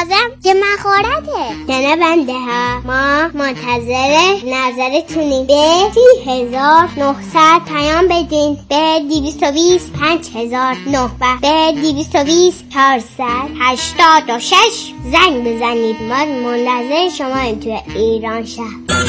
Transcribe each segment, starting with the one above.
بازم یه مخارته. جنابنده ها، ما منتظر نظرتونیم. به 30,900 پیام بدین، به 220 5009 و به 220 486 زنگ بزنید. ما منتظر شما این توی ایران شهر.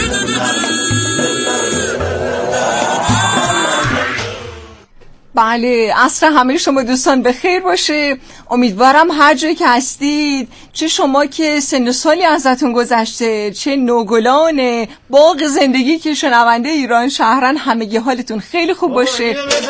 بله، عصر همه شما دوستان بخیر باشه. امیدوارم هر جایی که هستید، چه شما که سن و سالی ازتون گذشته، چه نوگلان باغ زندگی که شنونده ایران شهرن، همگی حالتون خیلی خوب باشه.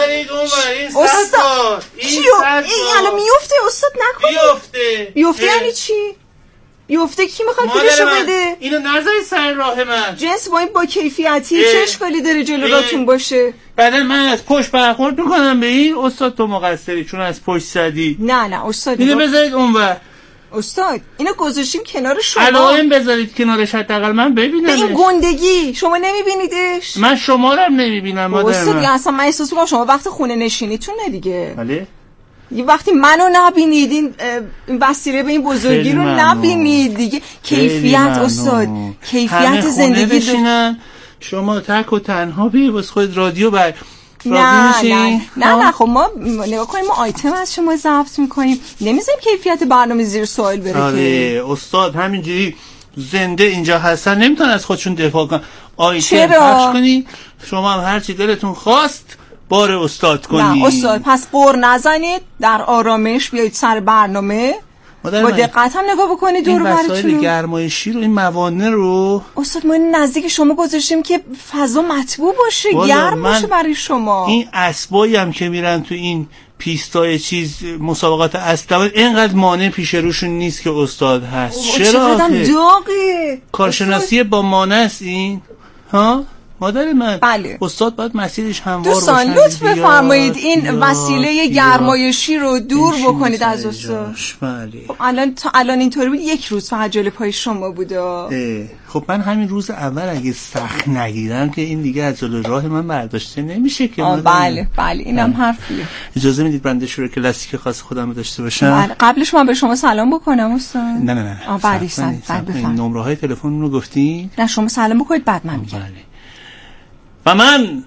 استاد این الان میفته استاد، نکنید بیفته. یعنی چی؟ بیفته کی میخواد پولشو بده؟ اینو نذاری سر راه من. جنس با کیفیتی چه اشکالی داره جلو راتون باشه؟ بعد من از پشت برخورد میکنم به این استاد، تو مقصری چون از پشت زدی. نه استاد، اینو بذارید اونور. استاد اینو گذاشتیم کنار شما. علائم بذارید کنارش، حداقل من ببینم. این گندگی شما نمیبینیدش؟ من شما رو هم نمیبینم مادر من. استاد اصلا من احساس میکنم شما وقت خونه نشینیتونه دیگه. بله. یه وقتی منو نبینید، این وسیله به این بزرگی رو نبینید دیگه. کیفیت استاد، کیفیت زندگی بشینن، شما تک و تنها بی بس خود رادیو بر نه خب ما نگاه کنیم، ما آیتم از شما ضبط میکنیم، نمیذاریم کیفیت برنامه زیر سوال بره. آره استاد همینجوری زنده اینجا هستن نمیتونن از خودشون دفاع کنن. آیتم پخش کنی، شما هم هر چی دلتون خواست بار استاد کنی. نه استاد، پس بر نزنید، در آرامش بیایید سر برنامه، با دقت هم نگاه بکنید دور و برتون. این وسایل گرمایشی رو، این موانع رو استاد ما نزدیک شما گذاشتیم که فضا مطبوع باشه، گرم باشه برای شما. این اسبایی هم که میرن تو این پیستای چیز مسابقات اسب، اینقدر مانع پیش روشون نیست که استاد هست. چرا داغه کارشناسی با مانع است این ها مادر من. بله. استاد باید مسیرش هموار باشه. دوستان لطف بفرمایید این وسیله گرمایشی رو دور بکنید از استاد. بله. خب الان اینطوری بود، یک روز فقط جلوی پای شما بوده. خب من همین روز اول اگه سخت نگیرم که این دیگه از جلوی راه من برداشته نمیشه که. بله اینم حرفیه. اجازه میدید بنده شروع کلاسیک خاص خودم رو داشته باشم؟ بله. قبلش من به شما سلام بکنم استاد. نه بعد بفرمایید. نمره‌های تلفن رو گفتی؟ نه شما سلام بکنید بعد من میگم. و من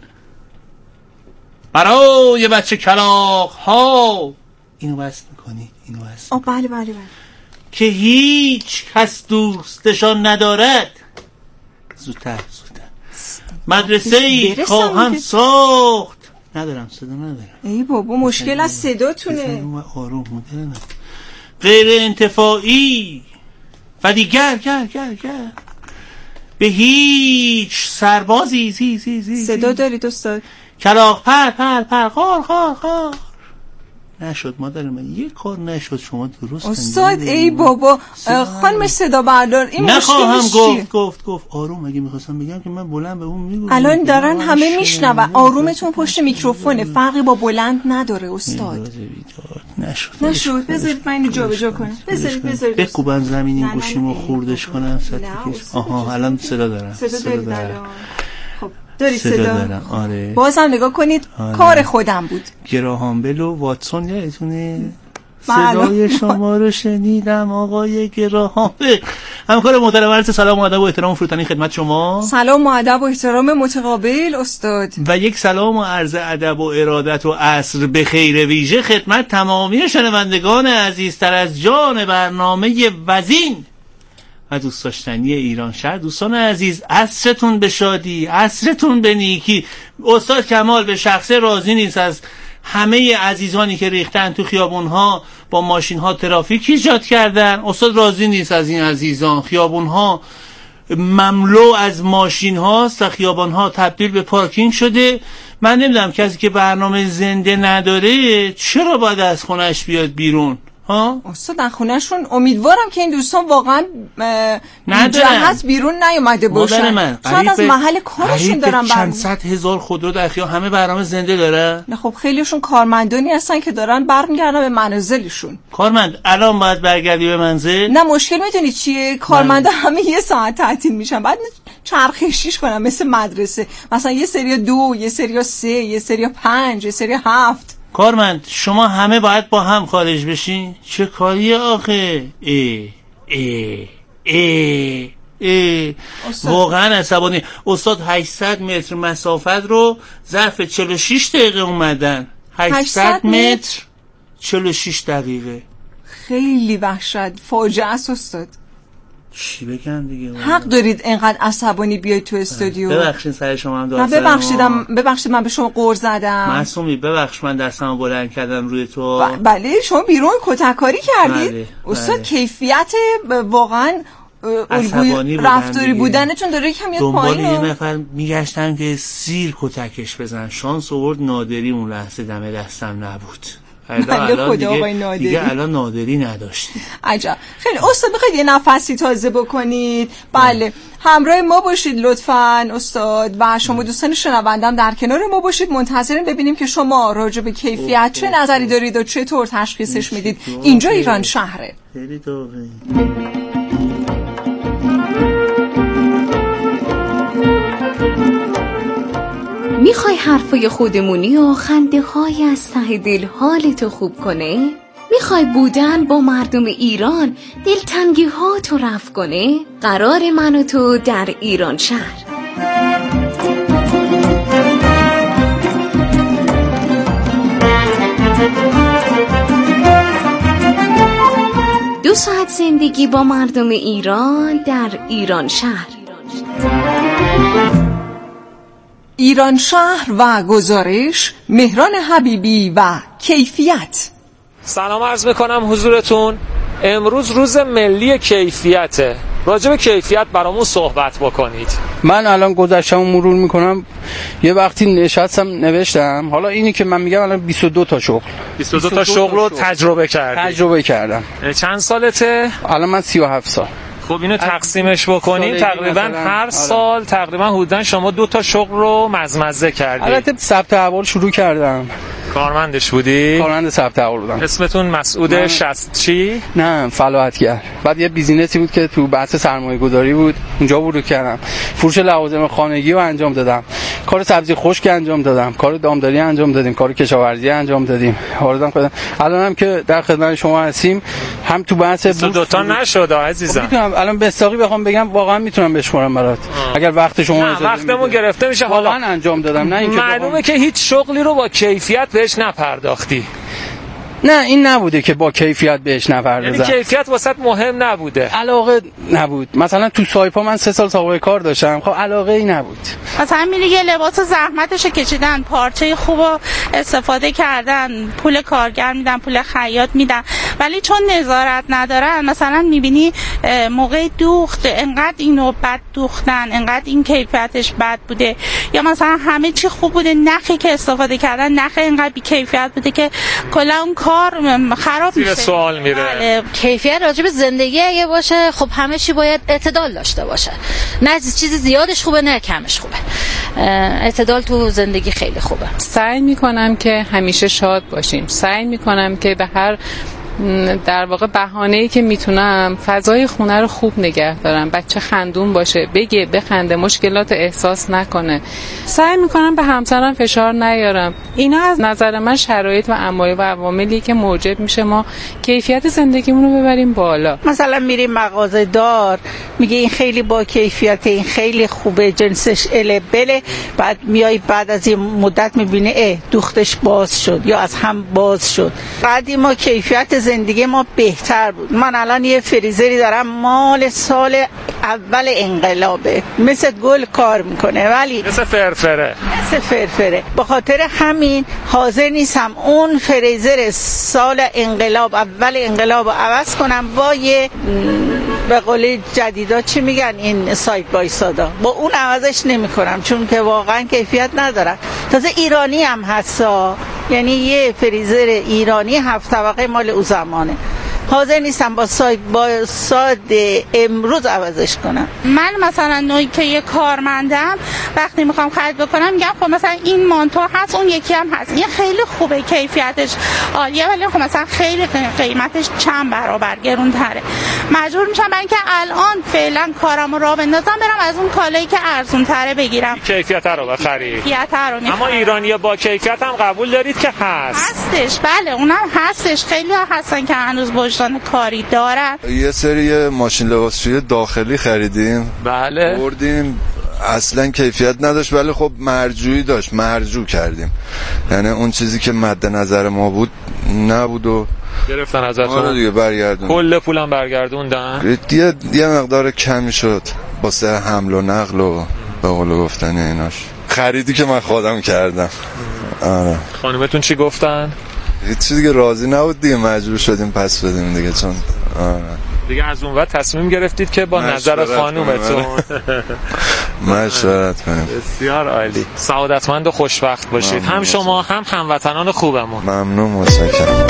برای بچه کلاغ ها اینو بس میکنی، اینو بس. بله که هیچ کس دوستشان ندارد. زودتر مدرسه ای خواهم ساخت. ندارم صدا ندارم. ای بابا مشکل از صداتونه. آروم مدرنم. غیر انتفاعی و دیگر به هیچ سربازی صدا دارید استاد؟ کلاغ پر غار نشد مادر من، یک کار نشد. شما درست استاد ای بابا خانم صدا بردار، این نخواهم گفت آروم. اگه میخواستم بگم که من بلند به اون میگم. الان دارن همه میشنون. آرومتون پشت میکروفونه، فرقی با بلند نداره استاد. نشد. بذارید من اینو جابجا کنم. بذارید بکوبم زمین این گوشیمو خوردش کنم. آها الان صدا دارم. خب داری صدا دارم. آره. بازم نگاه کنید. آره. کار خودم بود. گراهام بل و واتسون یادتونه؟ صدای شما رو شنیدم آقای گراهام بل. همکار محترم عرض سلام و ادب و احترام فروتنی خدمت شما. سلام و ادب و احترام متقابل استاد. و یک سلام و عرض ادب و ارادت و عصر به خیر ویژه خدمت تمامی شنوندگان عزیزتر از جان برنامه وزین و دوست داشتنی ایران شهر. دوستان عزیز، عصرتون به شادی، عصرتون به نیکی. استاد کمال به شخصه راضی نیست از همه عزیزانی که ریختن تو خیابونها با ماشین‌ها ترافیک ایجاد کردن. استاد راضی نیست از این عزیزان. خیابونها مملو از ماشین‌هاست و خیابان‌ها تبدیل به پارکینگ شده. من نمیدونم کسی که برنامه زنده نداره چرا باید از خونش بیاد بیرون؟ استاد در خونه‌شون امیدوارم که این دوستان واقعا جهت بیرون نیومده باشن. شاید از محل کارشون دارن چند صد هزار خودرو در خیابون همه برنامه زنده داره. نه خب خیلیشون کارمندانی هستن که دارن برمیگردن به منازلشون. کارمند الان باید برگردی به منزل؟ نه مشکل میدونی چیه؟ کارمندا همه یه ساعت تعطیل میشن، بعد چرخشیش کنن مثل مدرسه، مثلا یه سری 2 یه سری 3 یه سری 5 یه سری 7. کارمند شما همه باید با هم خارج بشین؟ چه کاریه آخه؟ واقعا عصبانی. استاد 800 متر مسافت رو ظرف 46 دقیقه اومدن. 800 متر 46 دقیقه. خیلی وحشت، فاجعه است استاد. چی بگم دیگه؟ حق دارید اینقدر عصبانی بیاید تو استودیو. ببخشید سر شما هم دارم. ببخشید من به شما قور زدم. معصومی ببخش من دستمو بلند کردم روی تو. بله شما بیرون کتککاری کردید. استاد کیفیت واقعا الگوی رفتاری بودنتون داره کمی پایین. دنبال یه نفر میگشتم که سیر کتکش بزن. شانس آورد نادری اون لحظه دم دستم نبود. دیگه الان نادری نداشتیم. عجب. خیلی استاد بخواید یه نفسی تازه بکنید. بله همراه ما باشید لطفاً استاد و شما دوستان شنوندم در کنار ما باشید. منتظریم ببینیم که شما راجع به کیفیت چه نظری دارید و چطور تشخیصش میدید. اینجا ایران شهره. خیلی دوباره. میخوای حرفای خودمونی و خنده های از ته دل حالتو خوب کنه؟ میخوای بودن با مردم ایران دلتنگی ها تو رفع کنه؟ قرار من و تو در ایران شهر. دو ساعت زندگی با مردم ایران در ایران شهر. ایران شهر و گزارش مهران حبیبی و کیفیت. سلام عرض میکنم حضورتون. امروز روز ملی کیفیته. راجع به کیفیت برامون صحبت بکنید. من الان گذشتم مرور میکنم. یه وقتی نشستم نوشتم. حالا اینی که من میگم الان 22 تا شغل 22 تا شغل رو تجربه کردم. چند سالته؟ الان من 37 سال. خب اینو تقسیمش بکنیم تقریبا هر سال تقریبا حدوداً شما 2 تا شغل رو مزمزه کردید. البته ثبت احوال شروع کردم. کارمندش بودی؟ کارمند ثبت احوال بودم. اسمتون مسعود چی؟ نه فلاحتگر. بعد یه بیزینسی بود که تو بحث سرمایه‌گذاری بود. اونجا ورود کردم. فروش لوازم خانگی رو انجام دادم. کار سبزی خشک انجام دادم. کار دامداری انجام دادیم. کار کشاورزی انجام دادیم. واردم کردم. الانم که در خدمت شما هستیم هم تو بحث دو تا نشد عزیزم. میتونم الان به استاقی بخوام بگم واقعا میتونم بشمارم برات. اگر وقت شما اجازه بدید. وقتمون گرفته میشه. حالا انجام دادم. نه اینکه معلومه که هیچ شغلی رو با کیفیت بهش نپرداختی. نه این نبوده که با کیفیت بهش نپردازم. یعنی کیفیت واسط مهم نبوده. علاقه نبود. مثلا تو سایپا من 3 سال سابقه کار داشتم. خب علاقه ای نبود. مثلا میری یه لباس زحمتشو کشیدن، پارچه خوبو استفاده کردن، پول کارگر میدن، پول خیاط میدن، ولی چون نظارت ندارن مثلا میبینی موقع دوخت انقدر اینو بد دوختن، انقدر این کیفیتش بد بوده، یا مثلا همه چی خوب بوده نخی که استفاده کردن نخ انقدر بی کیفیت بوده که کلا اون کار خراب میشه. سوال میره. بله. کیفیت راجع به زندگی اگه باشه خب همه چی باید اعتدال داشته باشه. نه چیزی زیادش خوبه نه کمش خوبه. اعتدال تو زندگی خیلی خوبه. سعی میکنم که همیشه شاد باشیم. سعی میکنم که به هر در واقع بهانه‌ای که میتونم فضای خونه رو خوب نگه دارم. بچه خندون باشه، بگه، بخنده، مشکلات احساس نکنه. سعی میکنم به همسرم فشار نیارم. اینا از نظر من شرایط و عواملی که موجب میشه ما کیفیت زندگیمون رو ببریم بالا. مثلا میریم مغازه دار میگه این خیلی با کیفیته، این خیلی خوبه، جنسش اله بله، بعد میای بعد از این مدت میبینه دوختش باز شد یا از هم باز شد. بعدی ما کیفیت زندگی ما بهتر بود. من الان یه فریزری دارم مال سال اول انقلابه، مثل گل کار میکنه ولی مثل فرفره. به خاطر همین حاضر نیستم اون فریزر سال انقلاب اول انقلاب رو عوض کنم با یه به قول جدیدا چی میگن این سایت بای سادا، با اون عوضش نمی کنم چون که واقعا کیفیت ندارن. تازه ایرانی هم هستا، یعنی یه فریزر ایرانی 7 طبقه مال او زمانه، حاضر نیستم با ساده امروز عوضش کنم. من مثلا نوعی که یه کارمندم وقتی میخوام خرید بکنم میگم خب مثلا این مانتو هست اون یکی هم هست، این خیلی خوبه کیفیتش عالیه ولی خب مثلا خیلی قیمتش چند برابر گرون تره. مجبور میشم برای اینکه الان فعلا کارمو راه بندازم برم از اون کالایی که ارزون تره بگیرم، کیفیت رو بخری. کیفیت رو میخرم. اما ایرانی با کیفیت هم قبول دارید که هستش؟ بله اونم هستش. خیلی ها هستن که هنوز دستان کاری دارن. یه سری ماشین لباسشویی داخلی خریدیم. بله. بردیم اصلا کیفیت نداشت ولی خب مرجوعی داشت، مرجوع کردیم. یعنی اون چیزی که مد نظر ما بود نبود و گرفتن ازتون. آره دیگه برگردون. کل پولم برگردوندن. یه مقدار کمی شد واسه حمل و نقل و به قول گفتن ایناش. خریدی که من خودم کردم. آره. خانومتون چی گفتن؟ هیچ چیزی که راضی نبود دیگه، مجبور شدیم پس بدیم دیگه، چون دیگه از اون وقت تصمیم گرفتید که با نظر خانومتون مشورت کنیم. بسیار عالی. سعادتمند و خوشبخت باشید. هم شما هم هموطنان خوبمون. ممنون، متشکرم.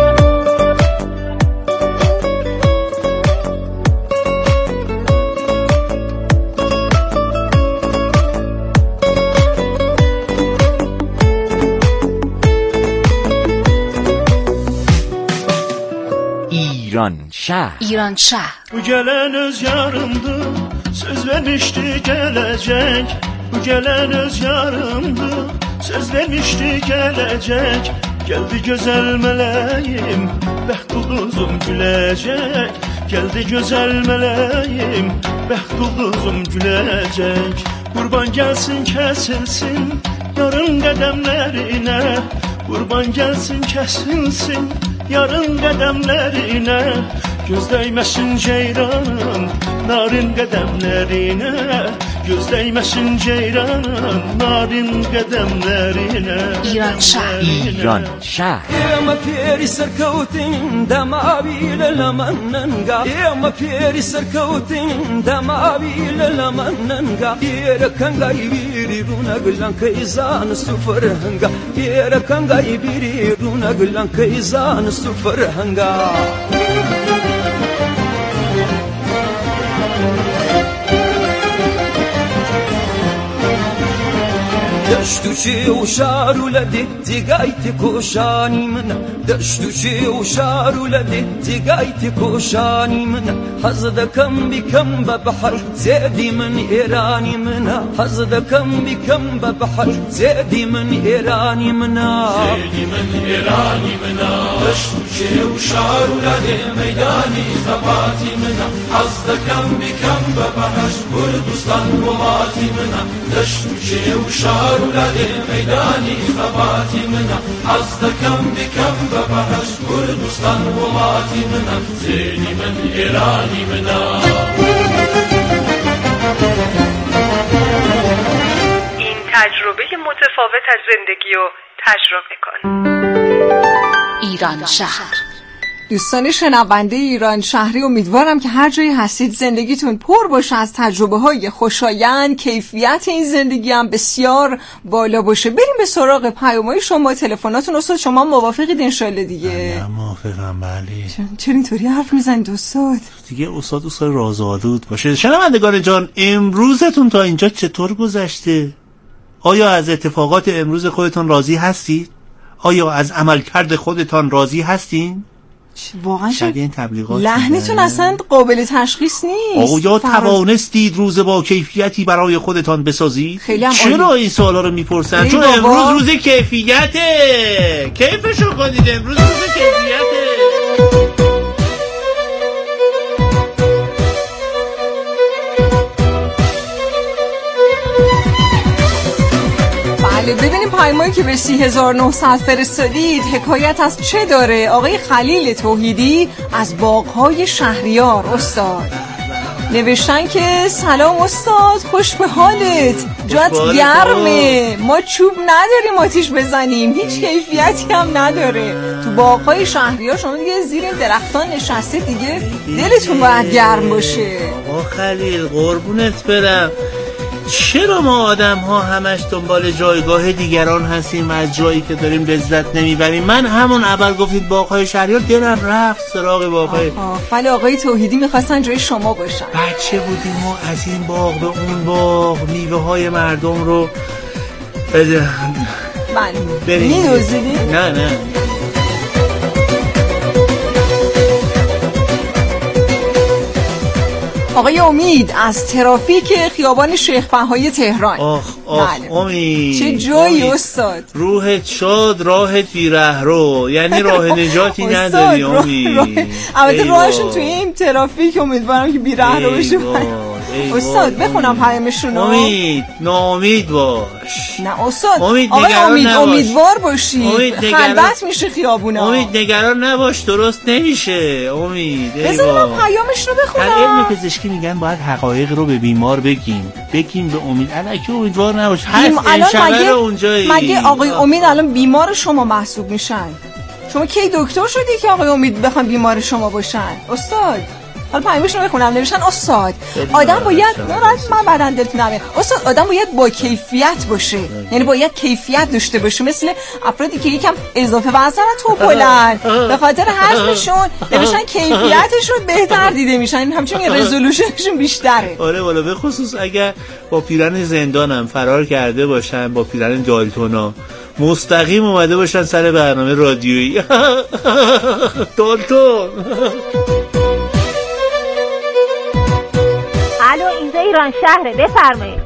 İran şehir. Bu gelen öz yarımdı, söz vermişti gelecek. Bu gelen öz yarımdı, söz vermişti gelecek. Geldi güzel meleğim, bəxt ulduzum gülecek. Geldi güzel meleğim, bəxt ulduzum gülecek. Kurban gelsin kesilsin yarın qədəmlərinə. Kurban gelsin kesilsin yarın qədəmlərinə. Göz dəyməsin ceyranım narin qədəmlərinə. Göz dəyməsin ceyranım narin qədəmlərinə. İran şəhər. Ema peri sərkəutin dəmavilə ləmənnənqa. Ema peri sərkəutin dəmavilə ləmənnənqa. Yerə kəngay biri runa gülən kayzan süfərhənqa. Yerə kəngay biri runa gülən kayzan süfərhənqa. دشتوشي وشار ولدتي قايتي كوشاني منا. دشتوشي وشار ولدتي قايتي كوشاني منا. حزد كم بكم ببحر زادي من إيراني منا. حزد كم بكم ببحر زادي من إيراني منا. زادي من إيراني منا. دشتوشي وشار ولدي ميداني خباتي منا. حزد كم بكم ببحر كردستان وماتي منا. دشتوشي وشار ولادي ميداني خباتي منا. حزدكم بكم ببحش كردستان وماتي منا. زيني من إيراني منا. این تجربه متفاوت از زندگی رو تجربه کن. ایران شهر. دوستان شنونده ایران شهری، امیدوارم که هر جایی هستید زندگیتون پر باشه از تجربه های خوشایند، کیفیت این زندگی هم بسیار بالا باشه. بریم به سراغ پیام‌های شما، تلفناتون. استاد شما موافقید انشالله دیگه؟ من موافقم. بله. چرا اینطوری حرف میزنید استاد؟ دیگه استاد رازآلود باشه. شنوندگان جان، امروزتون تا اینجا چطور گذشته؟ آیا از اتفاقات امروز خودتون راضی هستید؟ آیا از عملکرد خودتان راضی هستین؟ واقعا شاید این تبلیغات لحنتون اصلا قابل تشخیص نیست. آیا توانستید روز با کیفیتی برای خودتان بسازید؟ چرا این سوالا رو میپرسن؟ چون امروز روز کیفیته. کیفشو کنید. امروز روز کیفیته. ببینیم پیامایی که به 3900 فرستادید حکایت از چه داره. آقای خلیل توحیدی از باغ‌های شهریار استاد نوشتن که سلام استاد، خوش به حالت، جات گرمه، ما چوب نداریم آتیش بزنیم، هیچ کیفیتی هم نداره. تو باغ‌های شهریار شما دیگه زیر درختان نشسته، دیگه دلتون باید گرم باشه. آقا خلیل قربونت برم، چرا ما آدم ها همش دنبال جایگاه دیگران هستیم و از جایی که داریم لذت نمیبریم؟ من همون اول گفتید باغ‌های شهریار، دلم رفت سراغ باغ‌های. ولی آقای توحیدی میخواستن جای شما باشن. بچه بودیم ما از این باغ به اون باغ میوه های مردم رو میدوزیدیم؟ نه آقای امید از ترافیک خیابان شیخ بهایی تهران. امید چه جایی استاد. روحت شاد راحت بی ره رو، یعنی راه نجاتی نداری امید. البته راهشون توی این ترافیک امیدوارم که بی ره رو بشه. استاد بخونم پیامشون رو. امید ناامید باش. نه استاد، امید امیدوار باشی. خلوت میشه خیابونا. امید نگران نباش، درست نمیشه امید. بذار من پیامش رو بخونم. در علم پزشکی میگن باید حقایق رو به بیمار بگیم به امید. الکی امیدوار نباش. الان مگه آقای امید الان بیمار شما محسوب میشن؟ شما کی دکتر شدی که آقای امید بخوام بیمار شما باشن؟ استاد حالا پیامش رو بخونم. نوشتن استاد آدم باید من بعدن دلتون نمیاد. استاد آدم باید با کیفیت باشه، یعنی باید کیفیت داشته باشه، مثل افرادی که یکم اضافه وزن تو بلند به خاطر حجمشون نوشتن کیفیتشون بهتر دیده میشن، همچنین رزولوشنشون بیشتره. آره والا به خصوص اگر با پیرن زندانم فرار کرده باشن، با پیرن دالتونا مستقیم اومده باشن سر برنامه رادیویی. دالتون. الو اینجا ایران شهره، بفرمایید.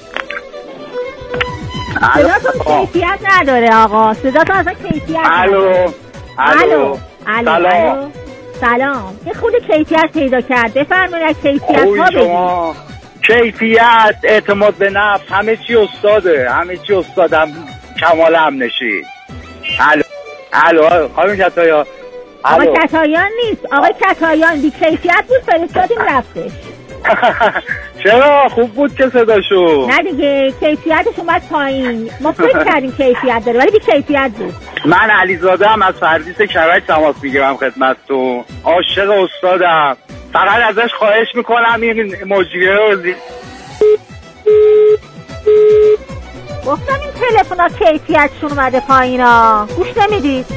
صداتون کیفیت نداره آقا، صداتون اصلا کیفیت نداره. الو سلام. یه خود کیفیت پیدا کرد، بفرمایید کیفیت ها بگید. کیفیت، اعتماد به نفس، همه چی استاده، همه چی استادم کمال همنشی. الو خانم کتایا. آقا کتایان نیست، آقا کتایان بی کیفیت بود، فرستادیم رفتش. چرا خوب بود که صداشو. نه دیگه کیفیتش اومد پایین، ما فکر کردیم کیفیت داره ولی بی کیفیت بود. من علیزاده هم از فردیس کرج تماس میگیرم خدمتتون. عاشق استادم، فقط ازش خواهش میکنم این موجیه رو گفتم این تلفن ها کیفیتشون اومده پایین ها، گوش نمیدید.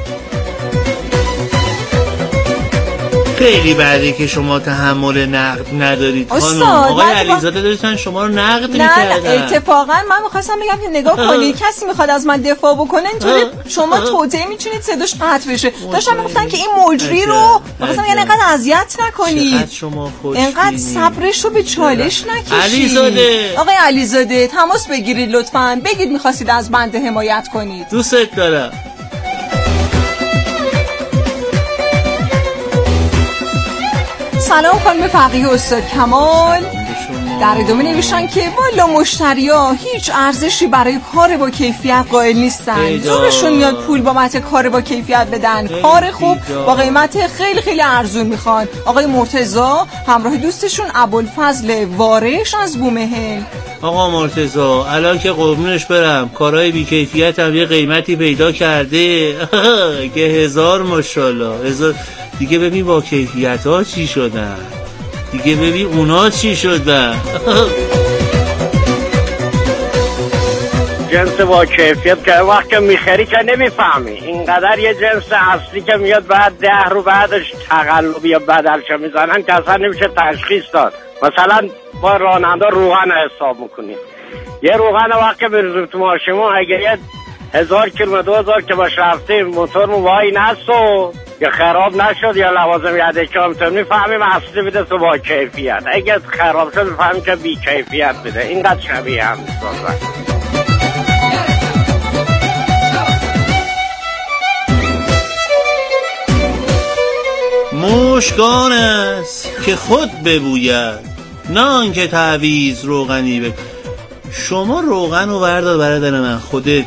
خیلی بعدی که شما تحمل نقد ندارید خانم. آقای علیزاده داشتن شما رو نقد میکردن. نه اتفاقا من میخواستم بگم که نگاه کنی کسی میخواد از من دفاع بکنه اینطوری شما توطئه میتونید صداش قطع بشه. داشتم میگفتن که این مجری رو میخواستم یعنی اینقدر اذیت نکنید، اینقدر صبرش رو به چالش نکشید. علیزاده، آقای علیزاده تماس بگیرید لطفاً، بگید میخواستید از بنده حمایت کنید. دوست دارم. سلام خانم فقیه استاد کمال. در ادامه نوشتن که والا مشتریا هیچ ارزشی برای کار با کیفیت قائل نیستن، زورشون میاد پول بابت کار با کیفیت بدن، کار خوب با قیمت خیلی خیلی ارزون میخوان. آقای مرتضی همراه دوستشون ابوالفضل وارش از بومهن. آقا مرتضی الان که قربونش برم کارهای بی کیفیت هم یه قیمتی پیدا کرده که 1000 ماشاءالله 1000 دیگه. ببین با کیفیت ها چی شدن، دیگه ببین اونا چی شدن. جنس با کیفیت که وقت که میخری که نمیفهمی، اینقدر یه جنس اصلی که میاد بعد 10 رو بعدش تقلبی یا بدلچه میزنن که اصلا نمیشه تشخیص داد. مثلا با راننده روغن حساب میکنی، یه روغن وقت که بریزیم تو ماشینمون اگه یه 1000 کیلومتر 2000 که باش رفتیم موتورمون وای نسو یا خراب نشد یا لوازم یدکی هم تو میفهمیم اصلی بده تو با کیفیت. اگه خراب شد میفهمیم که بی کیفیت بده. اینقدر شبیه هم میسازن. مشکان است که خود ببوید نه آنکه تعویض روغنی بک. شما روغن رو بردار برادر من، خودت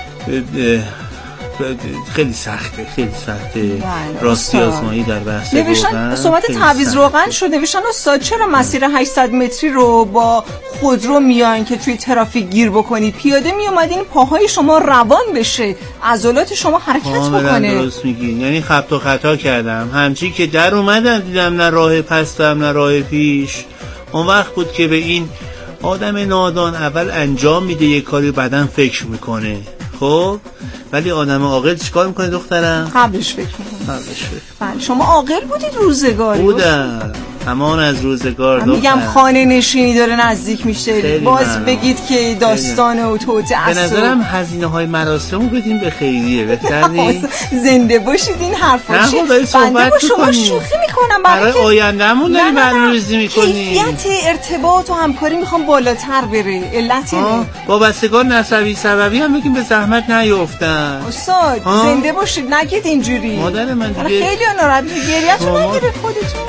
خیلی سخته راستی آزمایی در بحث نوشتن صحبت تعویض روغن شد. نوشتن استاد چرا مسیر 800 متری رو با خودرو میان که توی ترافیک گیر بکنید، پیاده میومدین پاهای شما روان بشه، عضلات شما حرکت بکنه. درست میگی، یعنی خبط و خطا کردم، همچی که در اومدم دیدم نه راه پستم نه راه پیش. اون وقت بود که به این آدم نادان اول انجام میده یه کاری بعدن فکر میکنه. خب ولی آدم عاقل چیکار میکنه دخترم؟ قبلش فکر میکنه. بله شما عاقل بودید روزگاری؟ بودم همان از روزگار. میگم خانه نشینی داره نزدیک میشه، باز بگید که داستان و توطئه است. به نظرم هزینه های مراسمو بدیم به خیریه بهتر نیست؟ زنده باشید این حرفا چیه؟ بنده با شما شوخی میکنم برای آیندهمون داریم برنامه‌ریزی میکنیم. کیفیت ارتباط و همکاری میخوام بالاتر بره، علت اینه. وابستگان نسبی سببی هم بگیم به زحمت نیافتن. استاد زنده باشید نگید اینجوری. مادر من دیگه خیلی ناراحت گریه‌تون نگیرید خودتون.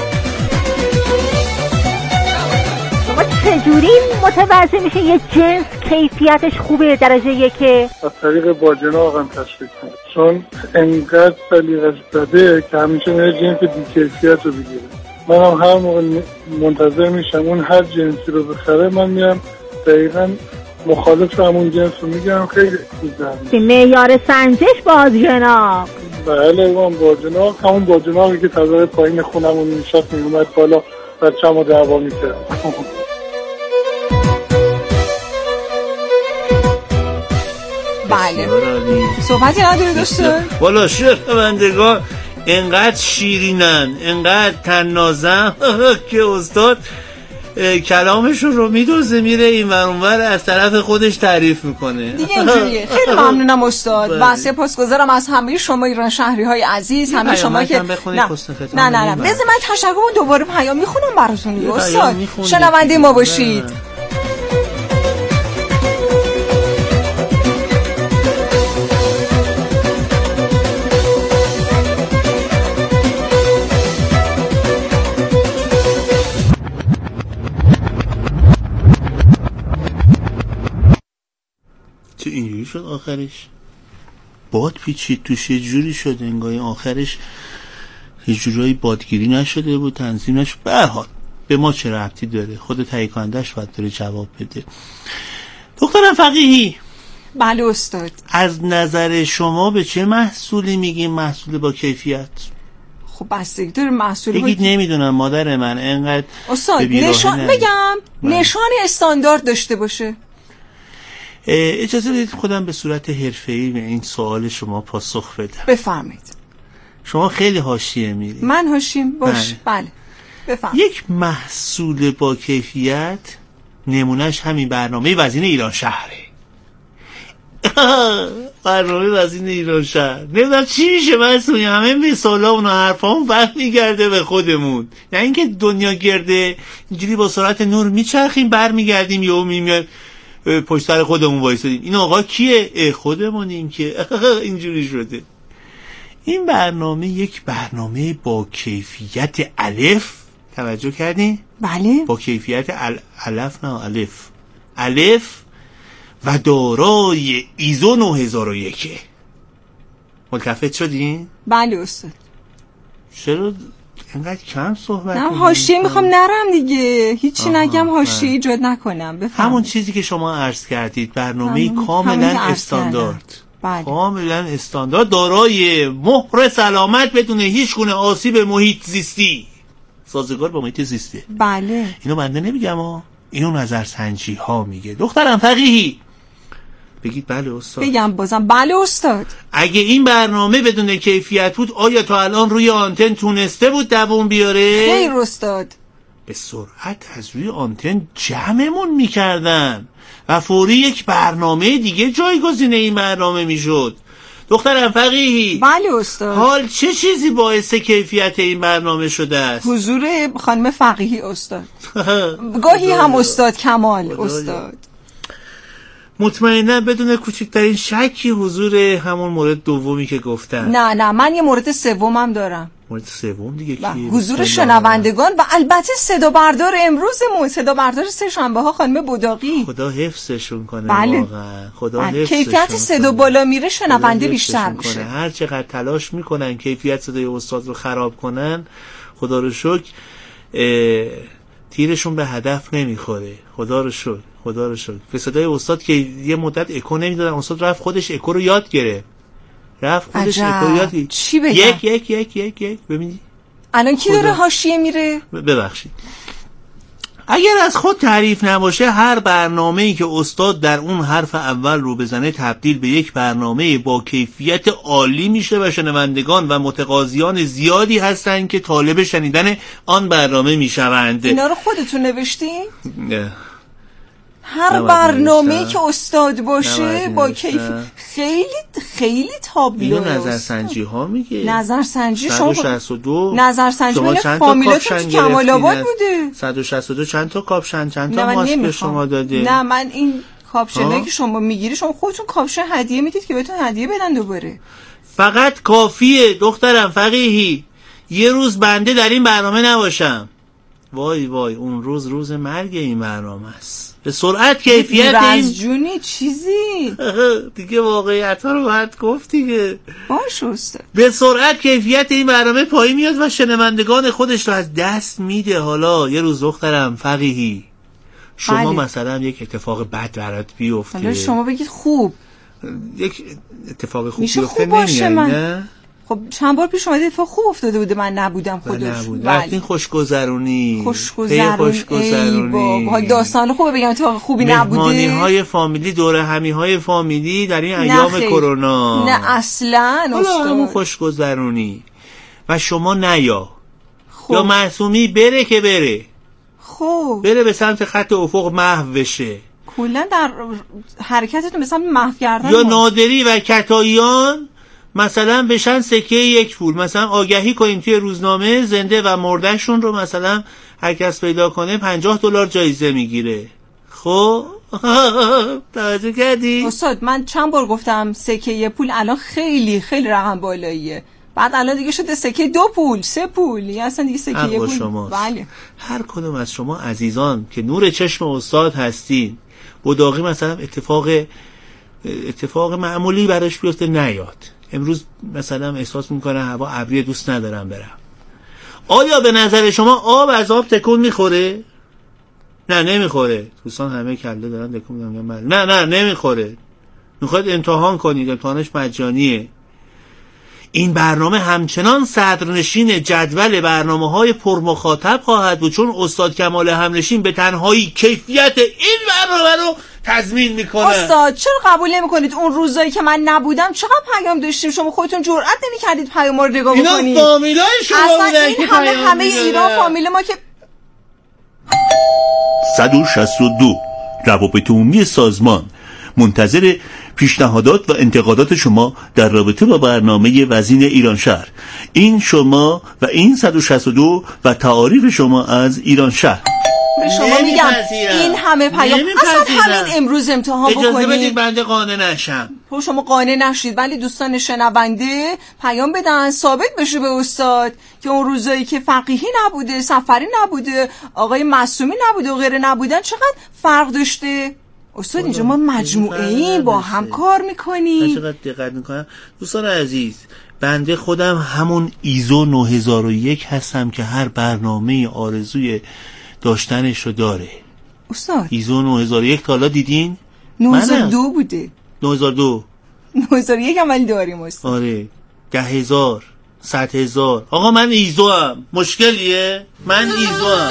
چجوری متوجه میشه یه جنس کیفیتش خوبه درجه یکه؟ از طریق باجنه آقام تشخیص کنه، چون انقدر سلیقش بده که همیشه میره جنس بی‌کیفیت رو بگیره. منم هر موقع منتظر میشم اون هر جنسی رو بخره، من میام دقیقاً مخالف همون جنس رو میگم. خیلی خوبه. معیار سنجش باجناق. بله اون باجناق، همون باجناقی که تازه پایین خونمون میشد میومد بالا بچه‌مو دعوا میکرد. بله صحبتی نداری دوستان؟ والا شنوندگان انقدر شیرینن انقدر تنازن که استاد کلامشون رو میدوزه میره این ور اون ور از طرف خودش تعریف میکنه دیگه اینجوریه. خیلی ممنونم استاد و سپاسگزارم از همه شما ایران شهری های عزیز، همه شما که نه بذار من تشکرم دوباره پیام میخونم براتون استاد. شنونده ما باشید. چه اینجوری شد آخرش؟ باد پیچید توش یه جوری شد انگار آخرش یه جورایی بادگیری نشده بود، تنظیم نشد. به هر حال به ما چه ربطی داره؟ خود تهیه کننده‌اش باید داره جواب بده. دکتر فقیهی. بله استاد. از نظر شما به چه محصولی میگیم محصول با کیفیت؟ خب بستگی داره محصول. بگید نمیدونم مادر من انقدر استاد نشان بگم نشان استاندارد داشته باشه. اجازه بدید خودم به صورت حرفه‌ای به این سوال شما پاسخ بدم. بفرمایید. شما خیلی حاشیه میرید. من حاشیم باش. بله بفرمایید. یک محصول با کیفیت نمونهش همین برنامه وزین ایران شهره. برنامه وزین ایران شهر نمیدونم چی میشه مسئولی همه مثالا و حرفامون وقت میگرده به خودمون، یعنی اینکه دنیا گرده اینجوری با سرعت نور میچرخیم برمیگردیم یهو میاد پشت سر خودمون وایسادیم. این آقا کیه؟ خودمونیم که اینجوری شده. این برنامه یک برنامه با کیفیت الف، توجه کردین؟ بله. با کیفیت الف و دارای ایزو 9001. ملتفت شدین؟ بله استاد. چرا انقدر کم صحبت نه حاشیه میخوام نرم دیگه، هیچی نگم حاشیه ایجاد نکنم. بفهم. همون چیزی که شما عرض کردید برنامه کاملا استاندارد. بله. کاملا استاندارد دارای مهر سلامت بدون هیچ گونه آسیب محیط زیستی، سازگار با محیط زیستی. بله. اینو بنده نمیگم اینو نظرسنجی ها میگه. دخترم فقیهی بگید بله استاد. بگم بازم بله استاد. اگه این برنامه بدون کیفیت بود آیا تا الان روی آنتن تونسته بود دووم بیاره؟ خیر استاد. به سرعت از روی آنتن جمعمون میکردن و فوری یک برنامه دیگه جایگزین این برنامه میشد. دخترم فقیهی. بله استاد. حال چه چیزی باعث کیفیت این برنامه شده است؟ حضور خانم فقیهی استاد. گاهی هم استاد کمال استاد. مطمئنا بدون کوچکترین شکی حضور همون مورد دومی که گفتن. نه من یه مورد سومم دارم. مورد سوم دیگه کیه؟ حضور شنوندگان و البته صدا بردار امروزمون، صدا بردار سه شنبه ها خانم بوداقی. خدا حفظشون کنه. بله. واقعا خدا حفظشون کیفیت صدا بالا میره شنونده بیشتر میشه. هر چقدر تلاش میکنن کیفیت صدای استاد رو خراب کنن خدا رو شکر تیرشون به هدف نمیخوره. خدا رو شکر. به صدای استاد که یه مدت اکو نمیدادن، استاد رفت خودش اکو رو یاد گرفت. چی بگم؟ یک ببینی الان کی داره حاشیه میره؟ ببخشید اگر از خود تعریف نباشه، هر برنامه‌ای که استاد در اون حرف اول رو بزنه تبدیل به یک برنامه با کیفیت عالی میشه و شنوندگان و متقاضیان زیادی هستن که طالب شنیدن آن برنامه میشوند. اینا رو خودتون نوشتین؟ نه. هر برنامه‌ای که استاد باشه با کیف خیلی تابلو. اینو نظرسنجی ها میگه. نظرسنجی 162 نظرسنجی من فامیلاتون تو کمال آباد بوده. 162 چند تا کاپشن چند تا ماسک به شما داده؟ نه من این کاپشنایی که شما میگیری شما خودتون کاپشن هدیه میدید که بهتون هدیه بدن دوباره. فقط کافیه دخترم فقیهی یه روز بنده در این برنامه نباشم. وای اون روز مرگ این برنامه است. به سرعت کیفیت این جونی چیزی دیگه واقعیت‌ها رو باید گفت دیگه. باش استاد. به سرعت کیفیت این برنامه پایین میاد و شنوندگان خودش رو از دست میده. حالا یه روز دخترم فقیهی شما مثلا یک اتفاق بد برات بیفته، حالا شما بگید خوب، یک اتفاق خوب بیفته خوب باشه نه؟ خب چند بار پیش اومده اتفاق خوب افتاده بوده من نبودم خودش. رفتین خوشگذرونی با داستان خوبه بگم اتفاق خوبی نبوده. مهمانی‌های فامیلی دوره همی‌های فامیلی در این ایام کرونا نه اصلا استاد همون خوشگذرونی و شما نیا یا معصومی بره که بره بره به سمت خط افق محو بشه کلا در حرکتتون به سمت محو کردن یا نادری و کتاییان مثلا بشن سکه 1 پول. مثلا آگهی کنیم توی روزنامه زنده و مردهشون رو مثلا هر کس پیدا کنه $50 جایزه میگیره. خب توجه کردی؟ استاد من چند بار گفتم سکه 1 پول الان خیلی رقم بالاییه، بعد الان دیگه شده سکه 2 پول 3 پول، یا اصلا دیگه سکه 1 پول. بله هر کدوم از شما عزیزان که نور چشم استاد هستین بداغی مثلا اتفاق معمولی براش بیفته نیاد. امروز مثلا احساس میکنه هوا ابری دوست ندارم برم. آیا به نظر شما آب از آب تکون میخوره؟ نه نمیخوره. دوستان همه کله دارن تکون میدن. نه نمیخوره. میخواید امتحان کنید، امتحانش مجانیه. این برنامه همچنان صدرنشین جدول برنامه‌های پرمخاطب خواهد بود چون استاد کمال همنشین به تنهایی کیفیت این برنامه رو تضمین میکنه. استاد چرا قبول نمیکنید اون روزایی که من نبودم چقدر پیام داشتیم شما خودتون جرئت نمیکردید پیام رو نگاه بکنید؟ اینا فامیلای شما اصلا این همه ایران فامیل ما که 162 روابط عمومی سازمان منتظر پیشنهادات و انتقادات شما در رابطه با برنامه وزین ایران شهر. این شما و این 162 و تعاریف شما از ایران شهر. به شما میگم این همه پیام اصلا همین امروز امتحان بکنید. اجازه بدید بنده قانع نشم. شما قانع نشید ولی دوستان شنونده پیام بدن ثابت بشه به استاد که اون روزایی که فقیهی نبوده، سفری نبوده، آقای معصومی نبوده و غیره نبودن چقدر فرق داشته. استاد اینجا ما مجموعه ای با هم کار میکنیم. چقدر دقت میکنم. دوستان عزیز بنده خودم همون ایزو 9001 هستم که هر برنامه آرزوی داشتنش رو داره. استاد ایزو 9001 تا حالا دیدین؟ 9002 بوده. 9002 9001 هم ولی داریم استاد. آره 10,000 100,000. آقا من ایزو هم مشکلیه؟ من ایزو هم.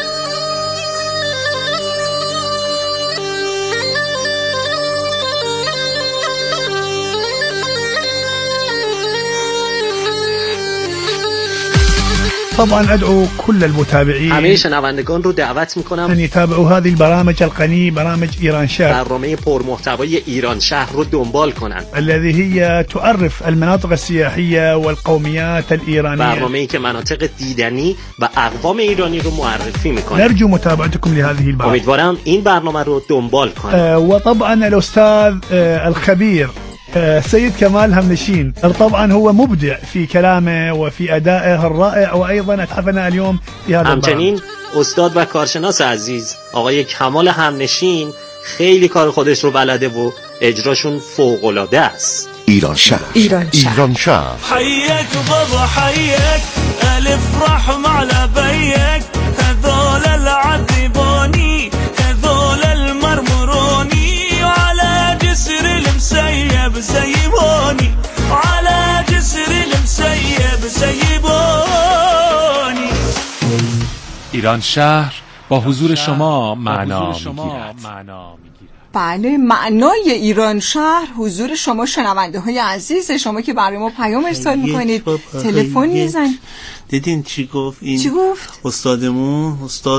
طبعا ادعو كل المتابعين همه شنوندگان رو دعوت میکنم ان يتابعوا هذه البرامج القني برامج ایران شهر، برنامه پرمحتوای ایران شهر رو دنبال کنند الذي هي تعرف المناطق السياحية والقوميات الإيرانية، برنامه‌ای که مناطق دیدنی و اقوام ایرانی رو معرفی میکنه. نرجو متابعتكم لهذه البرامج. امیدوارم این برنامه رو دنبال کنید. وطبعا الاستاذ الخبير سيد كمال همنشين طبعا هو مبدع في كلامه وفي أدائه الرائع وأيضا أتحفنا اليوم في هذا همچنین استاد و کارشناس عزیز آقای کمال همنشین خیلی کار خودش رو بلده و اجراشون فوق‌العاده است. ایران شهر ایران شهر حيك بابا حيك الف رحم على بيك هذول العذبوني هذول المرمروني وعلى جسر المسيب سيبوني على جسر المسيب سيبوني. ایران شهر با حضور شما معنا میگیرد. بله، معنای ایران شهر حضور شما شنونده های عزیز، شما که برای ما پیام ارسال میکنید، تلفن میزنید. دیدین چی گفت این؟ چی گفت؟ استادمون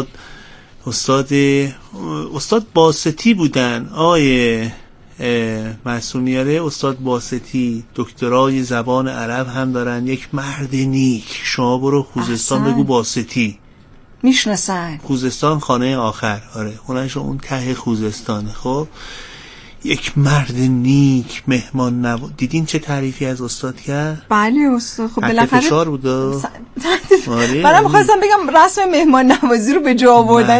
استاد باسطی بودن، آیه معصومیاره. استاد باسطی دکترای زبان عرب هم دارن، یک مرد نیک. شما برو خوزستان بگو باسطی میشناسن. خوزستان خانه آخر، آره خونه‌ش اون ته خوزستانه. خب یک مرد نیک، مهمان دیدین چه تعریفی از استاد کرد؟ بله استاد. خب بالاخره فشار بود. منم خواستم بگم رسم مهمان نوازی رو به جا آوردن.